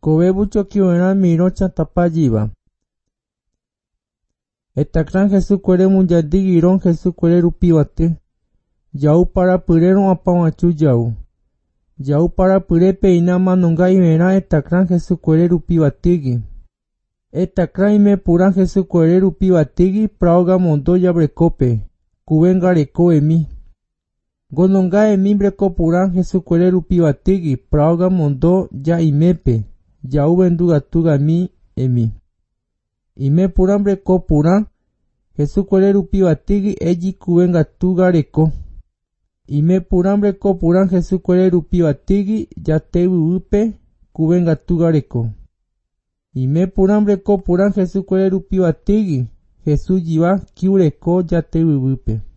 Kovebucho kiwena miro chatapayiva. Etakran Jesús kuere munjadigiron Jesús kuere rupiwate. Jau para purero apawachu jau. Jau para pure peina manonga imera etakran Jesús kuere rupiwatigi. Etakran ime puran Jesús kuere rupiwatigi praoga mondo ya brekope. Kuvenga reko emi. Gononga emi breko puran Jesús kuere rupiwatigi praoga mondo ya imepe. Jau vendugatuga mi emi. Ime puran breko puran Jesús kuere rupiwatigi eji kuvenga tuga reko. Ime puran breko puran Jesús kuere rupiwatigi yate vivipe kuvenga tuga reko. Ime puran breko puran Jesús kuere rupiwatigi Jesús jiva kiureko yate vivipe.